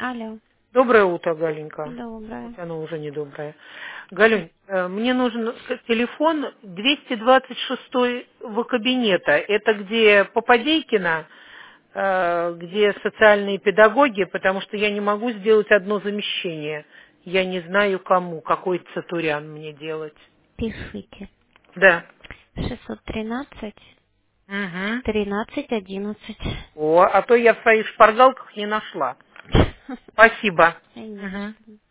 Алло. Доброе утро, Галенька. Доброе. Хотя оно уже не доброе. Галюнь, мне нужен телефон 226 кабинета. Это где Попадейкина, где социальные педагоги, потому что я не могу сделать одно замещение. Я не знаю кому, какой цатурян мне делать. Пишите. Да. 613 Угу. 13 11. О, а то я в своих шпаргалках не нашла. Спасибо. Не за Мгм. что.